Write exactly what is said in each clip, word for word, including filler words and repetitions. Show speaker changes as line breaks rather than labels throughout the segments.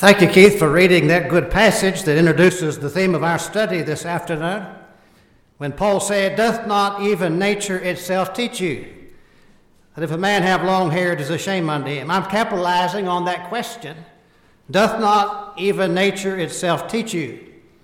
Thank you, Keith, for reading that good passage that introduces the theme of our study this afternoon. When Paul said, "Doth not even nature itself teach you, that if a man have long hair, it is a shame unto him?" I'm capitalizing on that question. Doth not even nature itself teach you?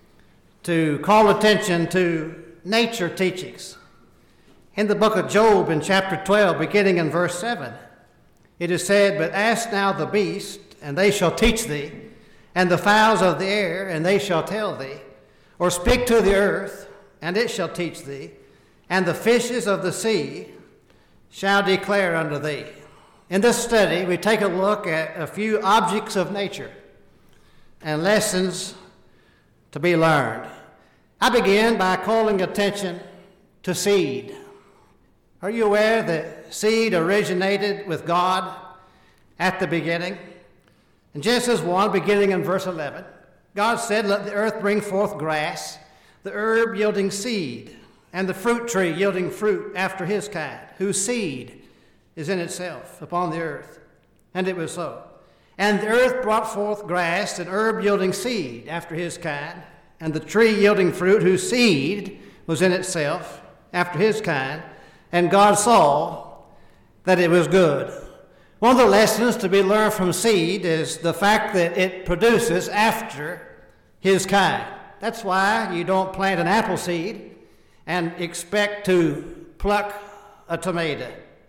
To call attention to nature teachings. In the book of Job, in chapter twelve, beginning in verse seven, it is said, "But ask now the beast, and they shall teach thee, and the fowls of the air, and they shall tell thee. Or speak to the earth, and it shall teach thee, and the fishes of the sea shall declare unto thee." In this study, we take a look at a few objects of nature and lessons to be learned. I begin by calling attention to seed. Are you aware that seed originated with God at the beginning? In Genesis one, beginning in verse eleven, God said, "Let the earth bring forth grass, the herb yielding seed, and the fruit tree yielding fruit after his kind, whose seed is in itself upon the earth." And it was so. And the earth brought forth grass and herb yielding seed after his kind, and the tree yielding fruit, whose seed was in itself after his kind. And God saw that it was good. One of the lessons to be learned from seed is the fact that it produces after his kind. That's why you don't plant an apple seed and expect to pluck a tomato.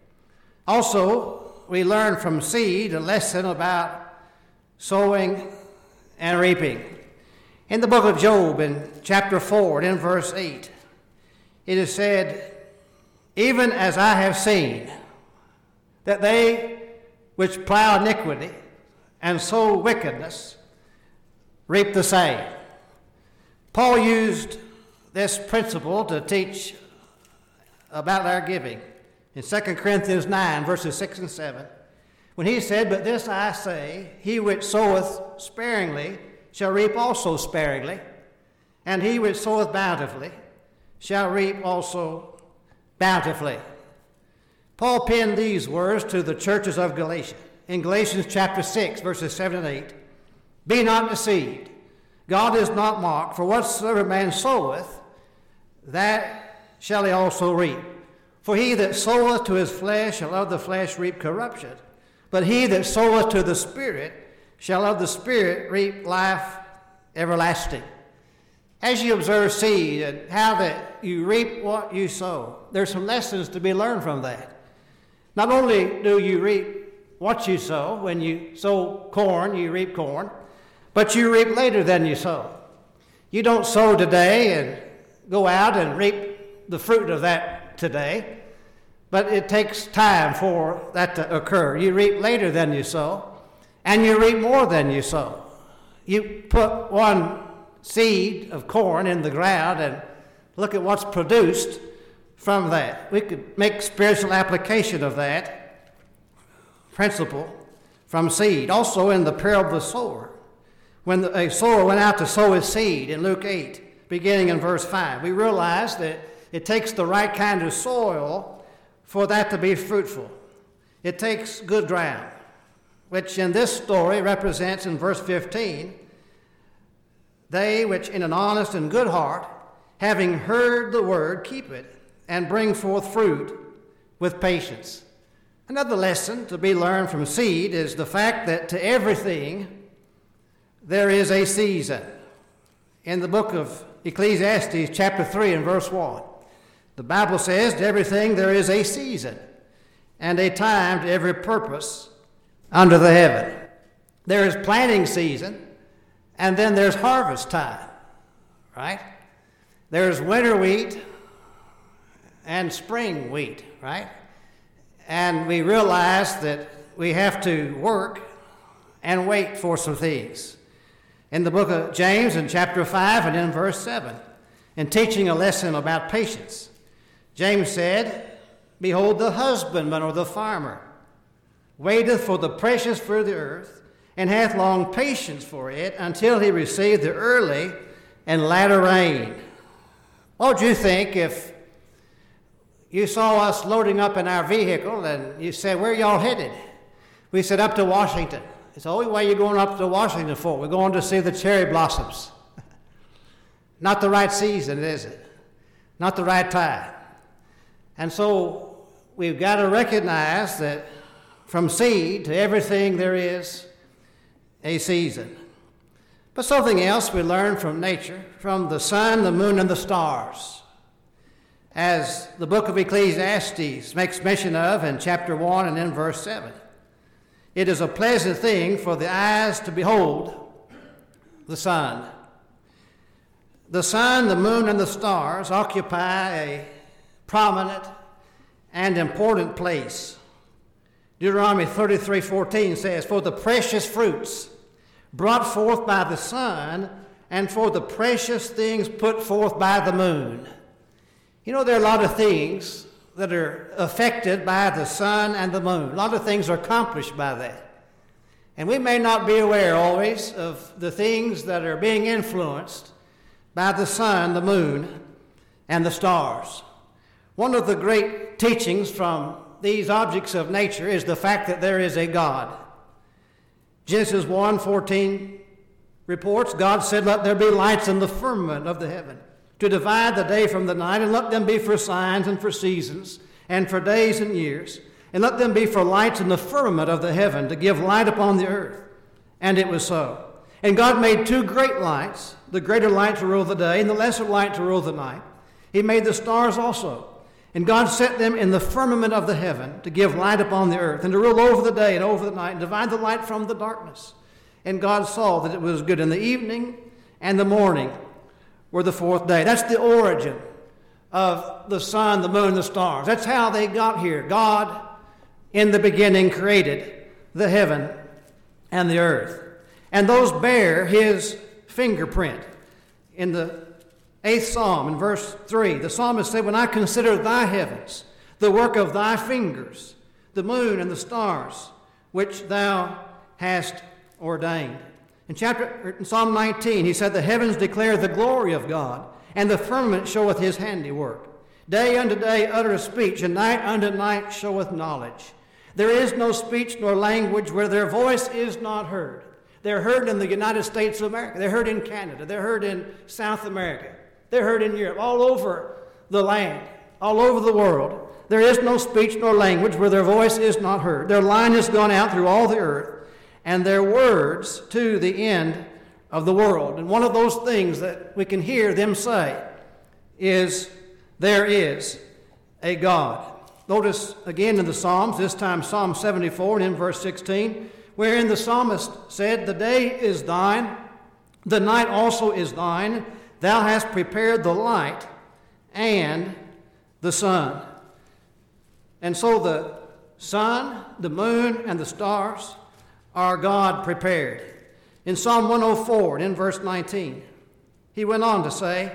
Also, we learn from seed a lesson about sowing and reaping. In the book of Job, in chapter four, and in verse eight, it is said, "Even as I have seen, that they which plow iniquity and sow wickedness reap the same." Paul used this principle to teach about our giving in Second Corinthians nine, verses six and seven, when he said, "But this I say, he which soweth sparingly shall reap also sparingly, and he which soweth bountifully shall reap also bountifully." Paul penned these words to the churches of Galatia in Galatians chapter six, verses seven and eight. "Be not deceived. God is not mocked, for whatsoever man soweth, that shall he also reap. For he that soweth to his flesh shall of the flesh reap corruption, but he that soweth to the Spirit shall of the Spirit reap life everlasting." As you observe seed and how that you reap what you sow, there's some lessons to be learned from that. Not only do you reap what you sow, when you sow corn, you reap corn, but you reap later than you sow. You don't sow today and go out and reap the fruit of that today, but it takes time for that to occur. You reap later than you sow, and you reap more than you sow. You put one seed of corn in the ground and look at what's produced from that. We could make spiritual application of that principle from seed. Also in the parable of the sower, when a sower went out to sow his seed in Luke eight, beginning in verse five, we realize that it takes the right kind of soil for that to be fruitful. It takes good ground, which in this story represents in verse fifteen, "They which in an honest and good heart, having heard the word, keep it, and bring forth fruit with patience." Another lesson to be learned from seed is the fact that to everything there is a season. In the book of Ecclesiastes, chapter three, and verse one, the Bible says, "To everything there is a season, and a time to every purpose under the heaven." There is planting season, and then there's harvest time, right? There's winter wheat and spring wheat, right? And we realize that we have to work and wait for some things. In the book of James, in chapter five, and in verse seven, in teaching a lesson about patience, James said, "Behold, the husbandman or the farmer waiteth for the precious fruit of the earth, and hath long patience for it until he receive the early and latter rain." What would you think if you saw us loading up in our vehicle and you said, "Where are y'all headed?" We said, "Up to Washington. It's the only way you're going up to Washington for. We're going to see the cherry blossoms. Not the right season, is it? Not the right time. And so we've got to recognize that from seed to everything there is a season. But something else we learn from nature, from the sun, the moon, and the stars. As the book of Ecclesiastes makes mention of in chapter one and in verse seven. It is a pleasant thing for the eyes to behold the sun. The sun, the moon, and the stars occupy a prominent and important place. Deuteronomy thirty-three fourteen says, "For the precious fruits brought forth by the sun, and for the precious things put forth by the moon." You know, there are a lot of things that are affected by the sun and the moon. A lot of things are accomplished by that. And we may not be aware always of the things that are being influenced by the sun, the moon, and the stars. One of the great teachings from these objects of nature is the fact that there is a God. Genesis one fourteen reports, God said, "Let there be lights in the firmament of the heaven, to divide the day from the night, and let them be for signs and for seasons, and for days and years, and let them be for lights in the firmament of the heaven, to give light upon the earth." And it was so. And God made two great lights, the greater light to rule the day, and the lesser light to rule the night. He made the stars also. And God set them in the firmament of the heaven to give light upon the earth, and to rule over the day and over the night, and divide the light from the darkness. And God saw that it was good. In the evening and the morning were the fourth day. That's the origin of the sun, the moon, the stars. That's how they got here. God, in the beginning, created the heaven and the earth. And those bear his fingerprint. In the eighth Psalm, in verse three, the psalmist said, "When I consider thy heavens, the work of thy fingers, the moon and the stars, which thou hast ordained." In chapter in Psalm nineteen, he said, "The heavens declare the glory of God, and the firmament showeth his handiwork. Day unto day uttereth speech, and night unto night showeth knowledge. There is no speech nor language where their voice is not heard." They're heard in the United States of America. They're heard in Canada. They're heard in South America. They're heard in Europe, all over the land, all over the world. There is no speech nor language where their voice is not heard. Their line has gone out through all the earth, and their words to the end of the world. And one of those things that we can hear them say is, "There is a God." Notice again in the Psalms, this time Psalm seventy-four and in verse sixteen, wherein the psalmist said, "The day is thine, the night also is thine. Thou hast prepared the light and the sun." And so the sun, the moon, and the stars are God prepared. In Psalm one oh four and in verse nineteen, he went on to say,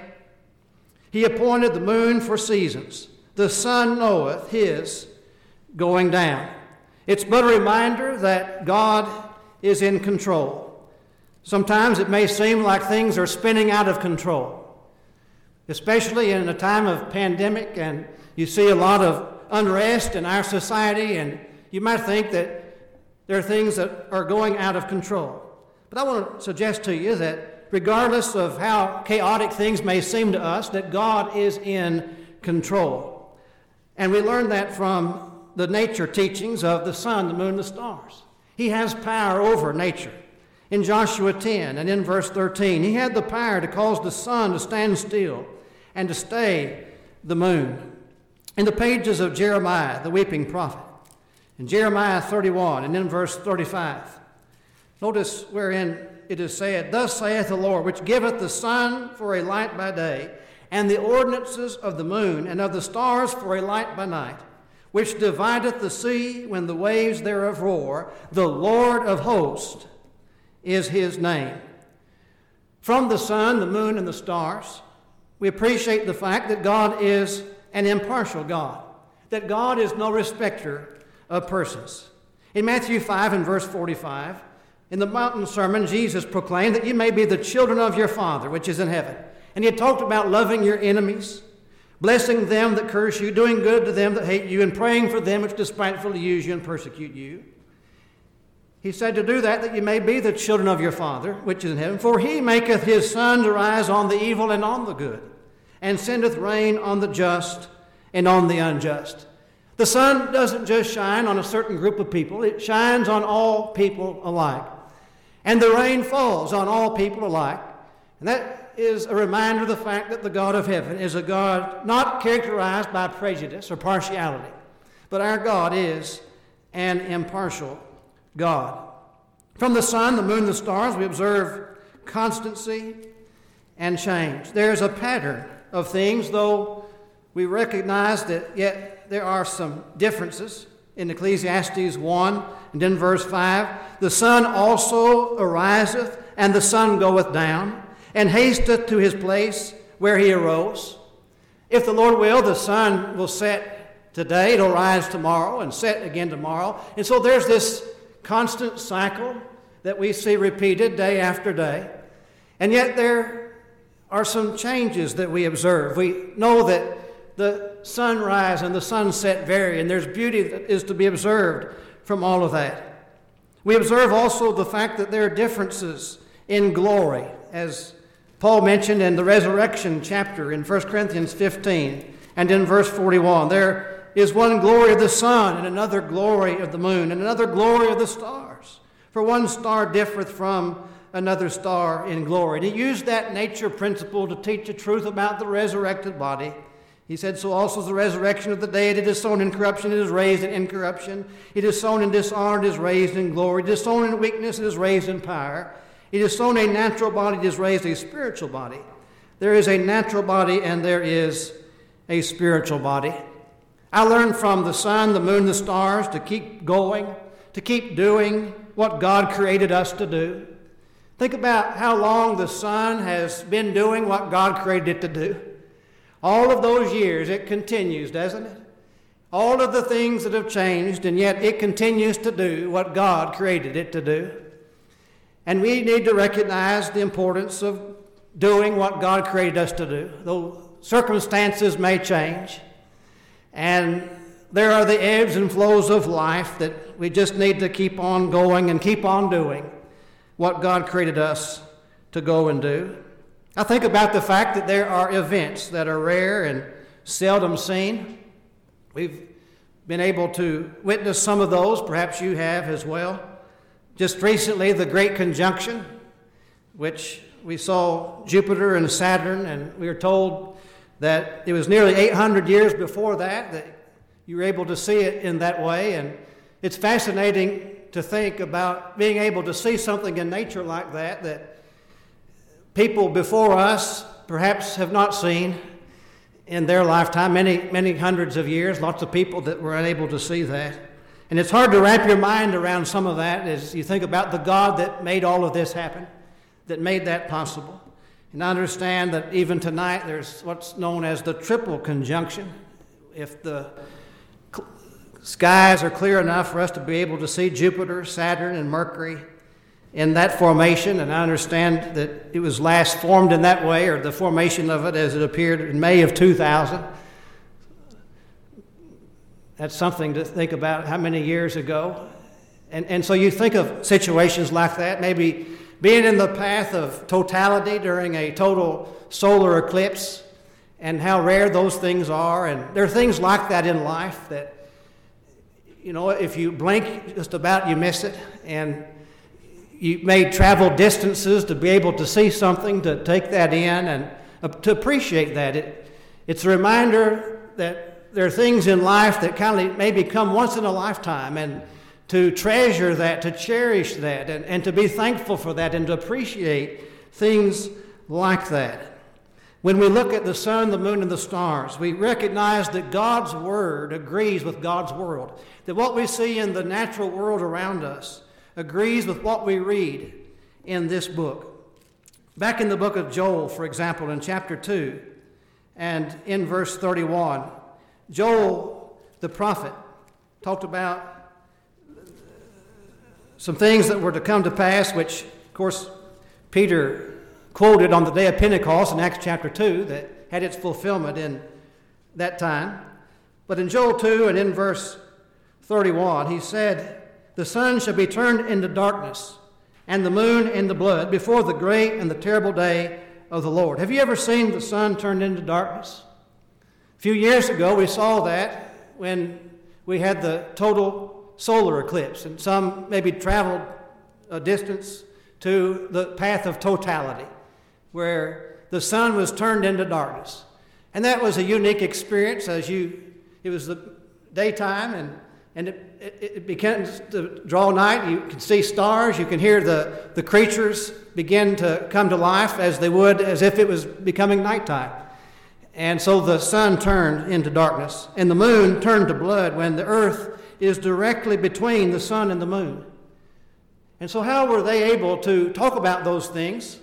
"He appointed the moon for seasons. The sun knoweth his going down." It's but a reminder that God is in control. Sometimes it may seem like things are spinning out of control, especially in a time of pandemic, and you see a lot of unrest in our society, and you might think that there are things that are going out of control. But I want to suggest to you that regardless of how chaotic things may seem to us, that God is in control. And we learn that from the nature teachings of the sun, the moon, the stars. He has power over nature. In Joshua ten and in verse thirteen, he had the power to cause the sun to stand still and to stay the moon. In the pages of Jeremiah, the weeping prophet, in Jeremiah thirty-one and in verse thirty-five, notice wherein it is said, "Thus saith the Lord, which giveth the sun for a light by day, and the ordinances of the moon and of the stars for a light by night, which divideth the sea when the waves thereof roar. The Lord of hosts is his name." From the sun, the moon, and the stars, we appreciate the fact that God is an impartial God, that God is no respecter of persons. In Matthew five and verse forty-five, in the mountain sermon, Jesus proclaimed that you may be the children of your Father, which is in heaven. And he had talked about loving your enemies, blessing them that curse you, doing good to them that hate you, and praying for them which despitefully use you and persecute you. He said to do that, that you may be the children of your Father, which is in heaven. For he maketh his sun to rise on the evil and on the good, and sendeth rain on the just and on the unjust. The sun doesn't just shine on a certain group of people. It shines on all people alike. And the rain falls on all people alike. And that is a reminder of the fact that the God of heaven is a God not characterized by prejudice or partiality, but our God is an impartial God. From the sun, the moon, the stars, we observe constancy and change. There's a pattern of things, though we recognize that yet there are some differences. In Ecclesiastes one and in verse five, the sun also ariseth, and the sun goeth down, and hasteth to his place where he arose. If the Lord will, the sun will set today, it'll rise tomorrow, and set again tomorrow. And so there's this constant cycle that we see repeated day after day. And yet there are some changes that we observe. We know that the sunrise and the sunset vary, and there's beauty that is to be observed from all of that. We observe also the fact that there are differences in glory, as Paul mentioned in the resurrection chapter in First Corinthians fifteen and in verse forty-one. There is one glory of the sun, and another glory of the moon, and another glory of the stars. For one star differeth from another star in glory. And he used that nature principle to teach the truth about the resurrected body. He said, so also is the resurrection of the dead. It is sown in corruption, it is raised in incorruption. It is sown in dishonor, it is raised in glory. It is sown in weakness, it is raised in power. It is sown a natural body, it is raised a spiritual body. There is a natural body and there is a spiritual body. I learned from the sun, the moon, the stars to keep going, to keep doing what God created us to do. Think about how long the sun has been doing what God created it to do. All of those years, it continues, doesn't it? All of the things that have changed, and yet it continues to do what God created it to do. And we need to recognize the importance of doing what God created us to do. Though circumstances may change, and there are the ebbs and flows of life that we just need to keep on going and keep on doing what God created us to go and do. I think about the fact that there are events that are rare and seldom seen. We've been able to witness some of those. Perhaps you have as well. Just recently, the Great Conjunction, which we saw Jupiter and Saturn, and we were told that it was nearly eight hundred years before that that you were able to see it in that way. And it's fascinating to think about being able to see something in nature like that that people before us perhaps have not seen in their lifetime, many, many hundreds of years, lots of people that were unable to see that. And it's hard to wrap your mind around some of that as you think about the God that made all of this happen, that made that possible. And I understand that even tonight there's what's known as the triple conjunction. If the cl- skies are clear enough for us to be able to see Jupiter, Saturn, and Mercury in that formation, and I understand that it was last formed in that way, or the formation of it as it appeared in May of two thousand. That's something to think about, how many years ago. And, and so you think of situations like that, maybe being in the path of totality during a total solar eclipse, and how rare those things are. And there are things like that in life that, you know, if you blink just about, you miss it. And you may travel distances to be able to see something, to take that in, and uh, to appreciate that. It, it's a reminder that there are things in life that kind of maybe come once in a lifetime, and to treasure that, to cherish that, and, and to be thankful for that, and to appreciate things like that. When we look at the sun, the moon, and the stars, we recognize that God's Word agrees with God's world, that what we see in the natural world around us agrees with what we read in this book. Back in the book of Joel, for example, in chapter two, and in verse thirty-one, Joel, the prophet, talked about some things that were to come to pass, which, of course, Peter quoted on the day of Pentecost in Acts chapter two, that had its fulfillment in that time. But in Joel two and in verse thirty-one, he said, the sun shall be turned into darkness, and the moon into blood, before the great and the terrible day of the Lord. Have you ever seen the sun turned into darkness? A few years ago, we saw that when we had the total solar eclipse, and some maybe traveled a distance to the path of totality, where the sun was turned into darkness. And that was a unique experience, as you, it was the daytime, and, and it, it, it begins to draw night. You can see stars, you can hear the, the creatures begin to come to life as they would, as if it was becoming nighttime. And so the sun turned into darkness, and the moon turned to blood when the earth is directly between the sun and the moon. And so how were they able to talk about those things?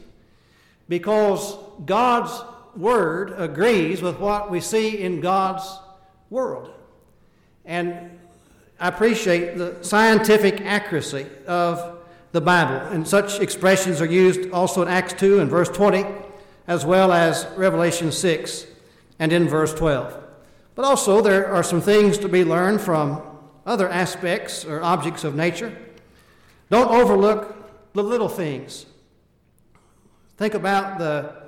Because God's Word agrees with what we see in God's world. And I appreciate the scientific accuracy of the Bible. And such expressions are used also in Acts two and verse twenty, as well as Revelation six and in verse twelve. But also there are some things to be learned from other aspects or objects of nature. Don't overlook the little things. Think about the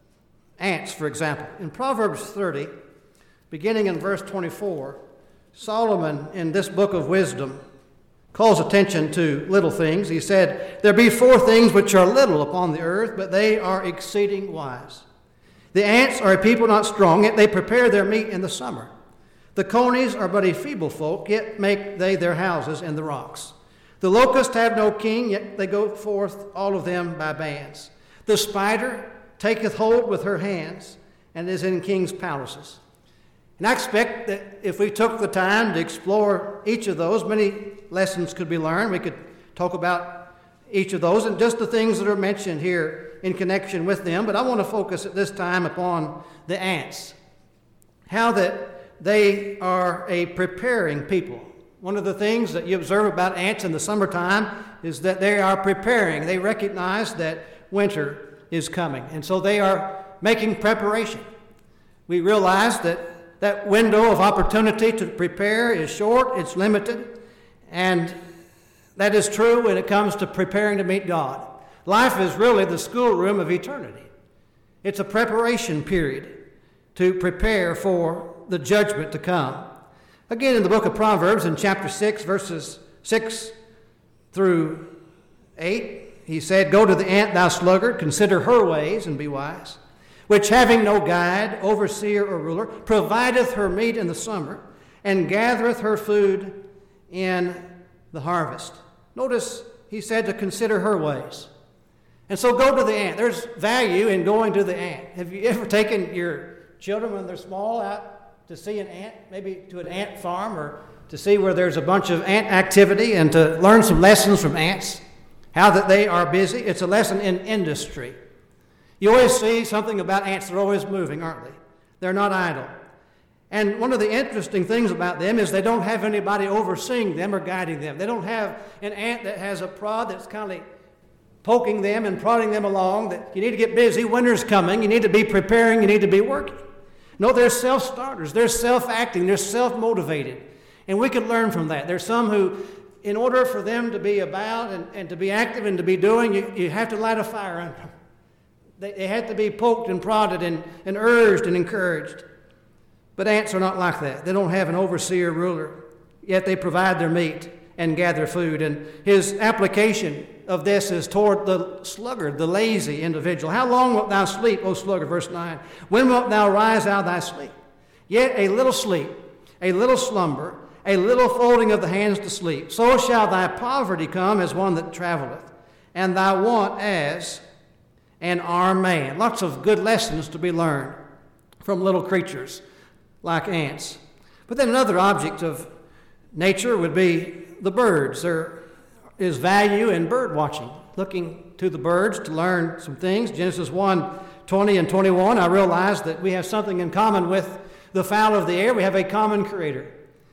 ants, for example. In Proverbs thirty, beginning in verse twenty-four, Solomon, in this book of wisdom, calls attention to little things. He said, "There be four things which are little upon the earth, but they are exceeding wise. The ants are a people not strong, yet they prepare their meat in the summer. The conies are but a feeble folk, yet make they their houses in the rocks. The locusts have no king, yet they go forth all of them by bands. The spider taketh hold with her hands, and is in kings' palaces." And I expect that if we took the time to explore each of those, many lessons could be learned. We could talk about each of those and just the things that are mentioned here in connection with them. But I want to focus at this time upon the ants. How that they are a preparing people. One of the things that you observe about ants in the summertime is that they are preparing. They recognize that winter is coming, and so they are making preparation. We realize that that window of opportunity to prepare is short, it's limited, and that is true when it comes to preparing to meet God. Life is really the schoolroom of eternity. It's a preparation period to prepare for the judgment to come. Again, in the book of Proverbs, in chapter six, verses six through eight, he said, "Go to the ant, thou sluggard, consider her ways, and be wise, which having no guide, overseer, or ruler, provideth her meat in the summer, and gathereth her food in the harvest." Notice he said to consider her ways. And so go to the ant. There's value in going to the ant. Have you ever taken your children when they're small out to see an ant, maybe to an ant farm, or to see where there's a bunch of ant activity and to learn some lessons from ants, how that they are busy? It's a lesson in industry. You always see something about ants. They're always moving, aren't they? They're not idle. And one of the interesting things about them is they don't have anybody overseeing them or guiding them. They don't have an ant that has a prod that's kind of poking them and prodding them along, that you need to get busy, winter's coming, you need to be preparing, you need to be working. No, they're self-starters, they're self-acting, they're self-motivated. And we can learn from that. There's some who, in order for them to be about and, and to be active and to be doing, you, you have to light a fire under them. They, they have to be poked and prodded and, and urged and encouraged. But ants are not like that. They don't have an overseer ruler, yet they provide their meat and gather food. And his application of this is toward the sluggard, the lazy individual. "How long wilt thou sleep, O sluggard?" Verse nine. "When wilt thou rise out of thy sleep? Yet a little sleep, a little slumber, a little folding of the hands to sleep. So shall thy poverty come as one that traveleth, and thy want as an armed man." Lots of good lessons to be learned from little creatures like ants. But then another object of nature would be the birds. There is value in bird watching, looking to the birds to learn some things. Genesis one, twenty and twenty-one, I realize that we have something in common with the fowl of the air. We have a common creator.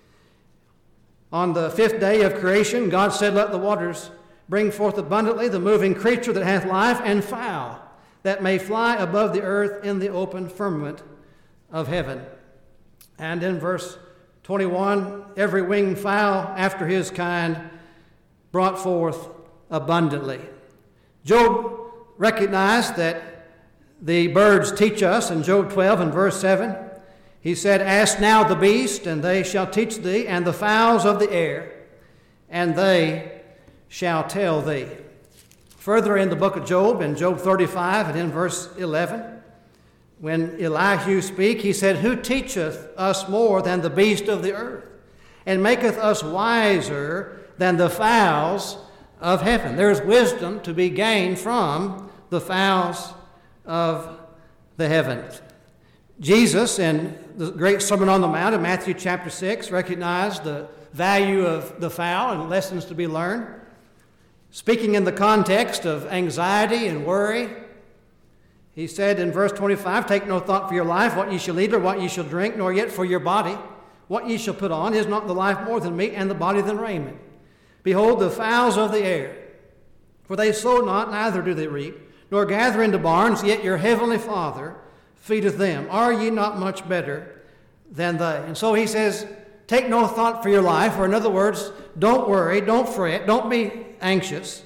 On the fifth day of creation, God said, "Let the waters bring forth abundantly the moving creature that hath life, and fowl that may fly above the earth in the open firmament of heaven." And in verse twenty-one, "Every winged fowl after his kind brought forth abundantly. Job recognized that the birds teach us in Job twelve and verse seven. He said, "Ask now the beast, and they shall teach thee, and the fowls of the air, and they shall tell thee." Further in the book of Job, in Job thirty-five and in verse eleven, when Elihu spake, he said, "Who teacheth us more than the beast of the earth, and maketh us wiser than the fowls of heaven?" There is wisdom to be gained from the fowls of the heavens. Jesus, in the great Sermon on the Mount in Matthew chapter six, recognized the value of the fowl and lessons to be learned. Speaking in the context of anxiety and worry, he said in verse twenty-five, "Take no thought for your life, what ye shall eat or what ye shall drink, nor yet for your body, what ye shall put on. Is not the life more than meat, and the body than raiment? Behold the fowls of the air, for they sow not, neither do they reap, nor gather into barns, yet your heavenly Father feedeth them. Are ye not much better than they?" And so he says, take no thought for your life, or in other words, don't worry, don't fret, don't be anxious.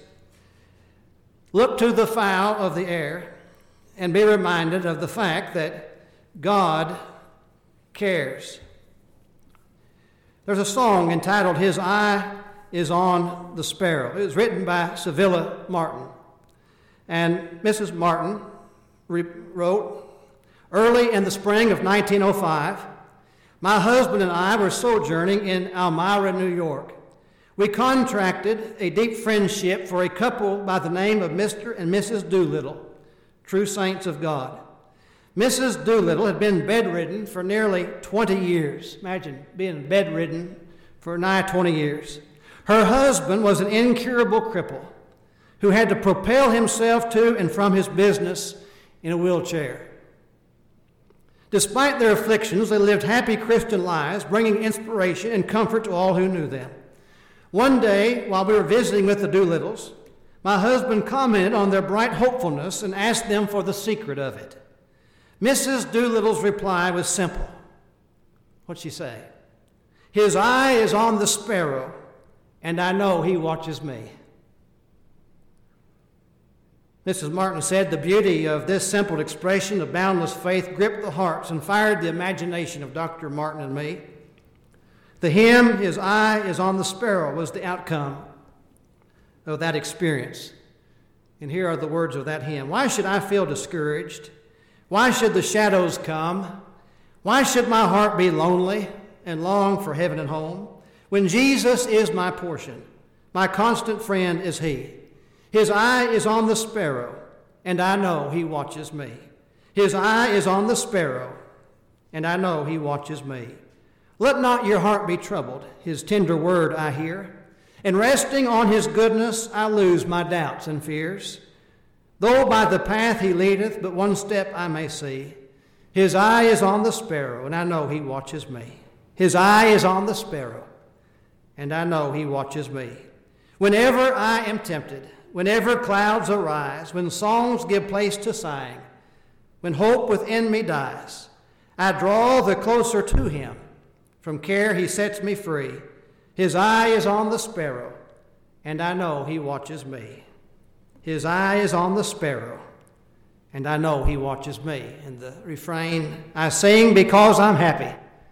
Look to the fowl of the air and be reminded of the fact that God cares. There's a song entitled, "His Eye is on the Sparrow." It was written by Sevilla Martin. And Missus Martin re- wrote, "Early in the spring of nineteen oh five, my husband and I were sojourning in Elmira, New York. We contracted a deep friendship for a couple by the name of Mister and Missus Doolittle, true saints of God. Missus Doolittle had been bedridden for nearly twenty years. Imagine being bedridden for nigh twenty years. Her husband was an incurable cripple who had to propel himself to and from his business in a wheelchair. Despite their afflictions, they lived happy Christian lives, bringing inspiration and comfort to all who knew them. One day, while we were visiting with the Doolittles, my husband commented on their bright hopefulness and asked them for the secret of it. Missus Doolittle's reply was simple. What'd she say? "His eye is on the sparrow, and I know he watches me." Missus Martin said the beauty of this simple expression of boundless faith gripped the hearts and fired the imagination of Doctor Martin and me. The hymn, "His Eye is on the Sparrow," was the outcome of that experience. And here are the words of that hymn. "Why should I feel discouraged? Why should the shadows come? Why should my heart be lonely and long for heaven and home? When Jesus is my portion, my constant friend is he. His eye is on the sparrow, and I know he watches me. His eye is on the sparrow, and I know he watches me. Let not your heart be troubled, his tender word I hear, and resting on his goodness I lose my doubts and fears. Though by the path he leadeth but one step I may see, his eye is on the sparrow, and I know he watches me. His eye is on the sparrow, and I know he watches me. Whenever I am tempted, whenever clouds arise, when songs give place to sighing, when hope within me dies, I draw the closer to him. From care he sets me free. His eye is on the sparrow, and I know he watches me. His eye is on the sparrow, and I know he watches me." And the refrain, "I sing because I'm happy.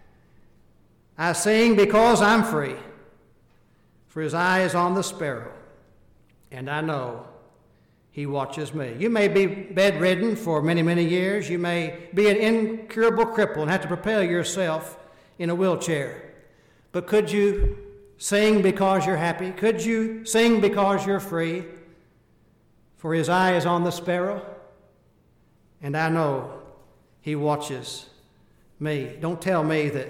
I sing because I'm free. For his eye is on the sparrow, and I know he watches me." You may be bedridden for many, many years. You may be an incurable cripple and have to propel yourself in a wheelchair. But could you sing because you're happy? Could you sing because you're free? For his eye is on the sparrow, and I know he watches me. Don't tell me that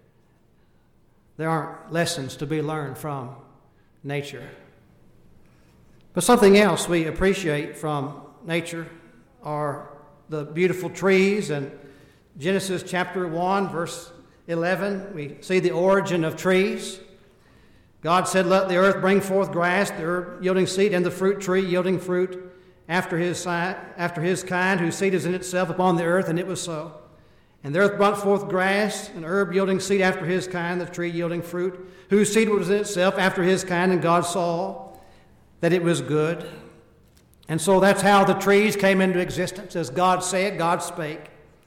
there aren't lessons to be learned from nature. But something else we appreciate from nature are the beautiful trees. And Genesis chapter one, verse eleven, we see the origin of trees. God said, "Let the earth bring forth grass, the herb yielding seed, and the fruit tree yielding fruit after his, after his kind, whose seed is in itself upon the earth," and it was so. "And the earth brought forth grass, and herb yielding seed after his kind, the tree yielding fruit, whose seed was in itself after his kind, and God saw that it was good. And so that's how the trees came into existence. As God said, God spake,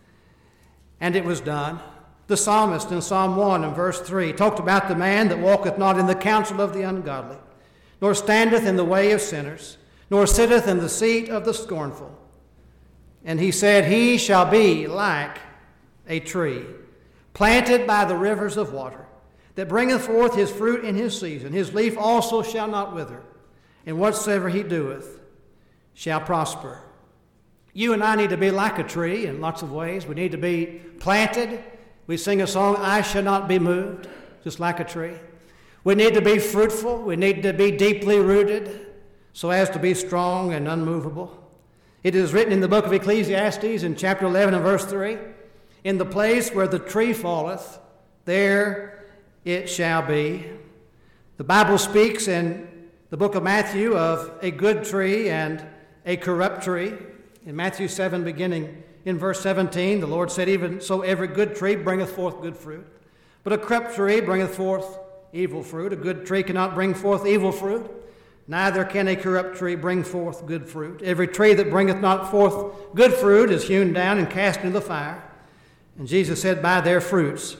and it was done. The psalmist in Psalm one and verse three talked about the man that walketh not in the counsel of the ungodly, nor standeth in the way of sinners, nor sitteth in the seat of the scornful. And he said, he shall be like a tree planted by the rivers of water, that bringeth forth his fruit in his season. His leaf also shall not wither, and whatsoever he doeth shall prosper. You and I need to be like a tree in lots of ways. We need to be planted. We sing a song, I shall not be moved, just like a tree. We need to be fruitful. We need to be deeply rooted so as to be strong and unmovable. It is written in the book of Ecclesiastes in chapter eleven and verse three, in the place where the tree falleth, there it shall be. The Bible speaks in the book of Matthew of a good tree and a corrupt tree. In Matthew seven, beginning in verse seventeen, the Lord said, even so every good tree bringeth forth good fruit, but a corrupt tree bringeth forth evil fruit. A good tree cannot bring forth evil fruit, neither can a corrupt tree bring forth good fruit. Every tree that bringeth not forth good fruit is hewn down and cast into the fire. And Jesus said, by their fruits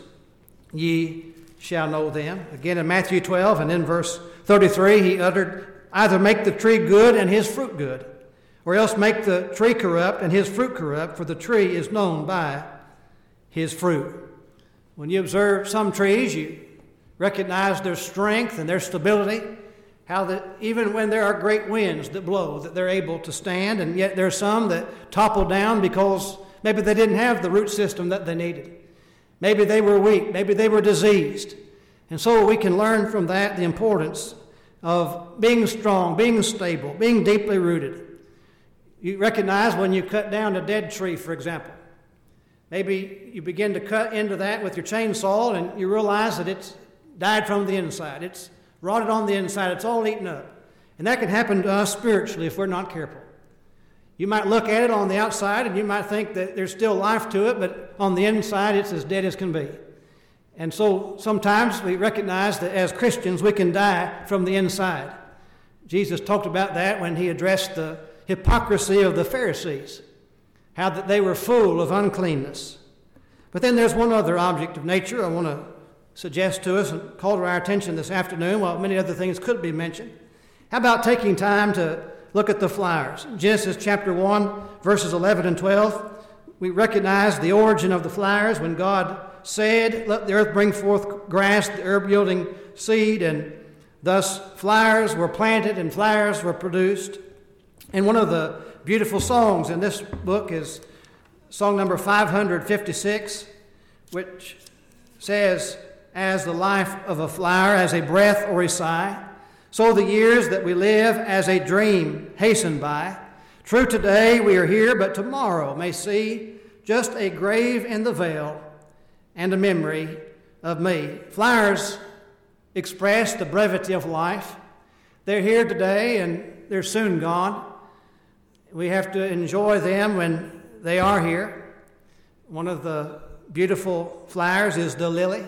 ye shall know them. Again in Matthew twelve and in verse thirty-three, he uttered, either make the tree good and his fruit good, or else make the tree corrupt and his fruit corrupt, for the tree is known by his fruit. When you observe some trees, you recognize their strength and their stability, how that even when there are great winds that blow, that they're able to stand, and yet there are some that topple down because maybe they didn't have the root system that they needed. Maybe they were weak, maybe they were diseased. And so we can learn from that the importance of being strong, being stable, being deeply rooted. You recognize when you cut down a dead tree, for example. Maybe you begin to cut into that with your chainsaw and you realize that it's died from the inside. It's rotted on the inside. It's all eaten up. And that can happen to us spiritually if we're not careful. You might look at it on the outside and you might think that there's still life to it, but on the inside it's as dead as can be. And so sometimes we recognize that as Christians we can die from the inside. Jesus talked about that when he addressed the hypocrisy of the Pharisees, how that they were full of uncleanness. But then there's one other object of nature I want to suggest to us and call to our attention this afternoon, while many other things could be mentioned. How about taking time to look at the flowers? In Genesis chapter one, verses eleven and twelve, we recognize the origin of the flowers when God said, let the earth bring forth grass, the herb yielding seed, and thus flowers were planted and flowers were produced. And one of the beautiful songs in this book is song number five hundred fifty-six, which says, as the life of a flower, as a breath or a sigh, so the years that we live as a dream hasten by. True, today we are here, but tomorrow may see just a grave in the veil and a memory of me. Flowers express the brevity of life. They're here today and they're soon gone. We have to enjoy them when they are here. One of the beautiful flowers is the lily.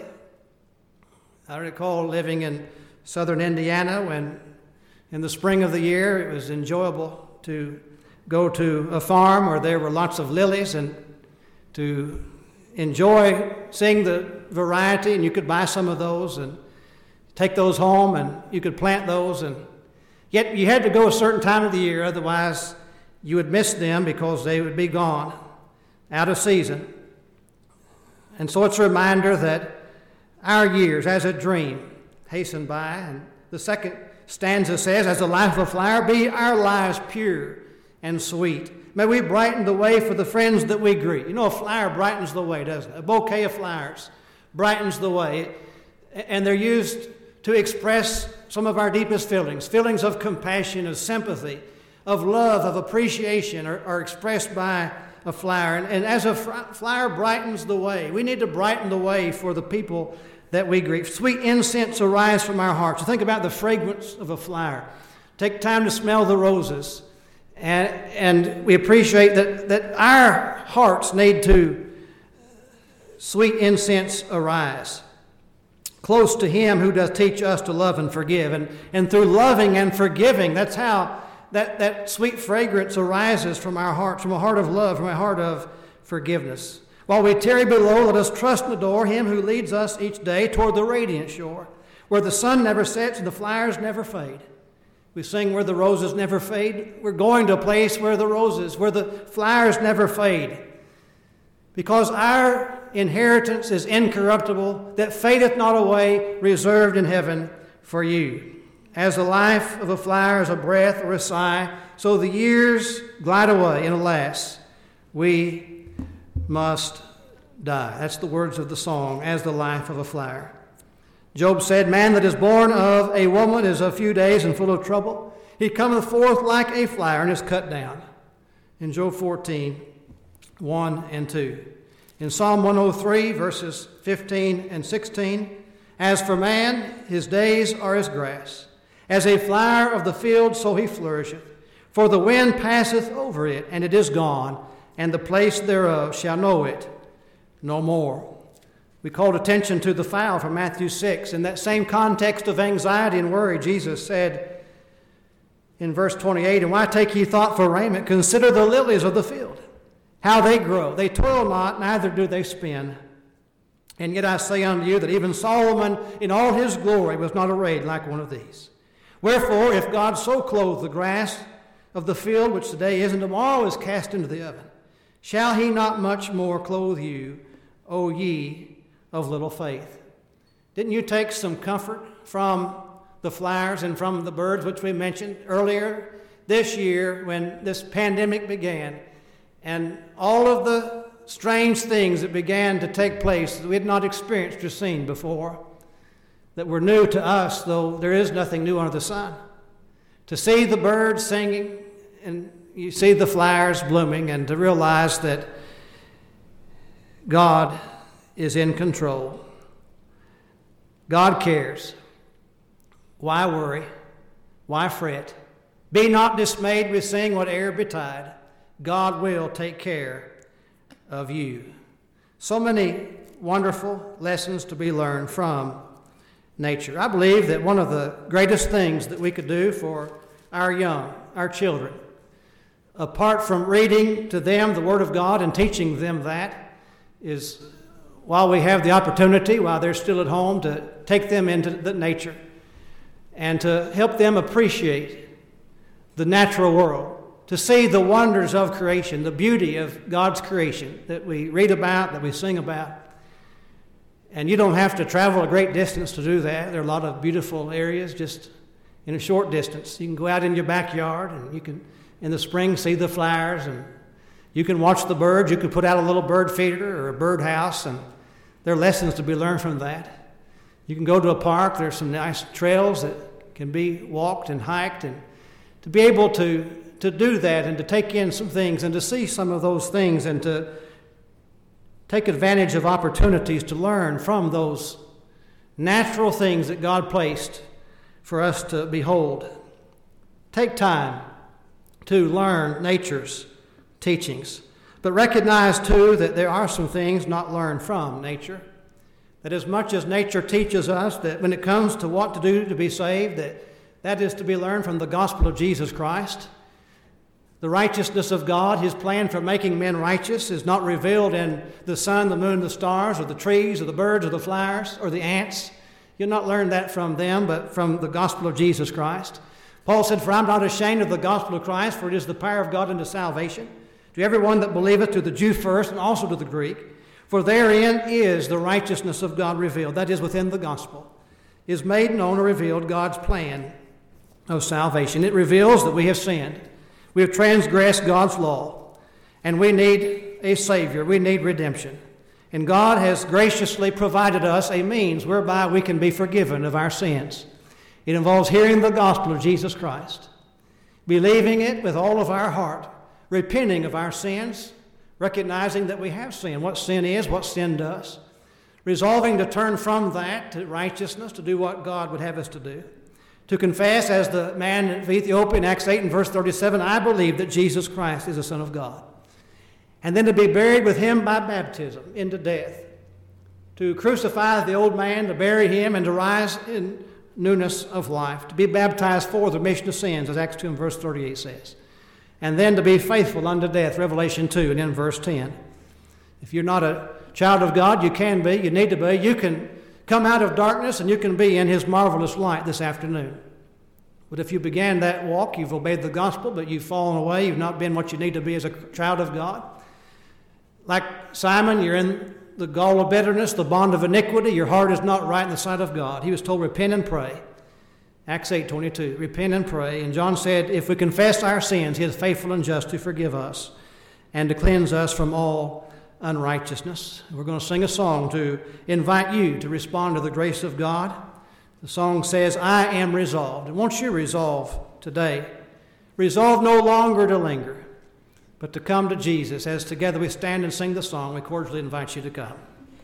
I recall living in southern Indiana when in the spring of the year it was enjoyable to go to a farm where there were lots of lilies and to enjoy seeing the variety, and you could buy some of those and take those home and you could plant those, and yet you had to go a certain time of the year, otherwise you would miss them because they would be gone, out of season. And so it's a reminder that our years as a dream hasten by. And the second stanza says, as the life of a flower, be our lives pure and sweet. May we brighten the way for the friends that we greet. You know, a flower brightens the way, doesn't it? A bouquet of flowers brightens the way. And they're used to express some of our deepest feelings, feelings of compassion, of sympathy, of love, of appreciation are, are expressed by a flower. And, and as a fr- flower brightens the way, we need to brighten the way for the people that we greet. Sweet incense arise from our hearts. Think about the fragrance of a flower. Take time to smell the roses. And, and we appreciate that, that our hearts need to sweet incense arise. close to him who does teach us to love and forgive. And, and through loving and forgiving, that's how that, that sweet fragrance arises from our hearts, from a heart of love, from a heart of forgiveness. While we tarry below, let us trust and adore him who leads us each day toward the radiant shore, where the sun never sets and the flowers never fade. We sing where the roses never fade. We're going to a place where the roses, where the flowers never fade. Because our inheritance is incorruptible, that fadeth not away, reserved in heaven for you. As the life of a flower is a breath or a sigh, so the years glide away, and alas, we must die. That's the words of the song, as the life of a flower. Job said, man that is born of a woman is of few days and full of trouble. He cometh forth like a flower and is cut down. In Job fourteen, one and two. In Psalm one oh three, verses fifteen and sixteen, as for man, his days are as grass. As a flower of the field, so he flourisheth. For the wind passeth over it, and it is gone, and the place thereof shall know it no more. We called attention to the fowl from Matthew six. In that same context of anxiety and worry, Jesus said in verse twenty-eight, and why take ye thought for raiment? Consider the lilies of the field, how they grow. They toil not, neither do they spin. And yet I say unto you that even Solomon in all his glory was not arrayed like one of these. Wherefore, if God so clothe the grass of the field, which today is and tomorrow is cast into the oven, shall he not much more clothe you, O ye of little faith? Didn't you take some comfort from the flowers and from the birds, which we mentioned earlier this year when this pandemic began, and all of the strange things that began to take place that we had not experienced or seen before, that were new to us, though there is nothing new under the sun? To see the birds singing, and you see the flowers blooming, and to realize that God is in control. God cares. Why worry? Why fret? Be not dismayed, we sing, whate'er betide. God will take care of you. So many wonderful lessons to be learned from nature. I believe that one of the greatest things that we could do for our young, our children, apart from reading to them the Word of God and teaching them that, is while we have the opportunity, while they're still at home, to take them into the nature and to help them appreciate the natural world, to see the wonders of creation, the beauty of God's creation that we read about, that we sing about. And you don't have to travel a great distance to do that. There are a lot of beautiful areas just in a short distance. You can go out in your backyard and you can, in the spring, see the flowers, and you can watch the birds. You can put out a little bird feeder or a bird house, and there are lessons to be learned from that. You can go to a park. There's some nice trails that can be walked and hiked, and to be able to, to do that and to take in some things and to see some of those things and to take advantage of opportunities to learn from those natural things that God placed for us to behold. Take time to learn nature's teachings, but recognize too that there are some things not learned from nature. That as much as nature teaches us that when it comes to what to do to be saved, that that is to be learned from the gospel of Jesus Christ. The righteousness of God, his plan for making men righteous, is not revealed in the sun, the moon, the stars, or the trees, or the birds, or the flowers, or the ants. You'll not learn that from them, but from the gospel of Jesus Christ. Paul said, for I'm not ashamed of the gospel of Christ, for it is the power of God unto salvation, to everyone that believeth, to the Jew first, and also to the Greek. For therein is the righteousness of God revealed, that is, within the gospel, is made known or revealed God's plan of salvation. It reveals that we have sinned. We have transgressed God's law, and we need a Savior. We need redemption. And God has graciously provided us a means whereby we can be forgiven of our sins. It involves hearing the gospel of Jesus Christ, believing it with all of our heart, repenting of our sins, recognizing that we have sinned, what sin is, what sin does, resolving to turn from that to righteousness, to do what God would have us to do. To confess, as the man of Ethiopia in Acts eight and verse thirty-seven, I believe that Jesus Christ is the Son of God. And then to be buried with him by baptism into death. to crucify the old man, to bury him, and to rise in newness of life, to be baptized for the remission of sins, as Acts two and verse thirty-eight says, and then to be faithful unto death, Revelation two and in verse ten. If you're not a child of God, you can be, you need to be. You can come out of darkness and you can be in his marvelous light this afternoon. But if you began that walk, you've obeyed the gospel, but you've fallen away, you've not been what you need to be as a child of God. Like Simon, you're in the gall of bitterness, the bond of iniquity, your heart is not right in the sight of God. He was told, repent and pray. Acts eight twenty-two, repent and pray. And John said, if we confess our sins, he is faithful and just to forgive us and to cleanse us from all unrighteousness. We're going to sing a song to invite you to respond to the grace of God. The song says, I am resolved. And won't you resolve today? Resolve no longer to linger, but to come to Jesus. As together we stand and sing the song, we cordially invite you to come.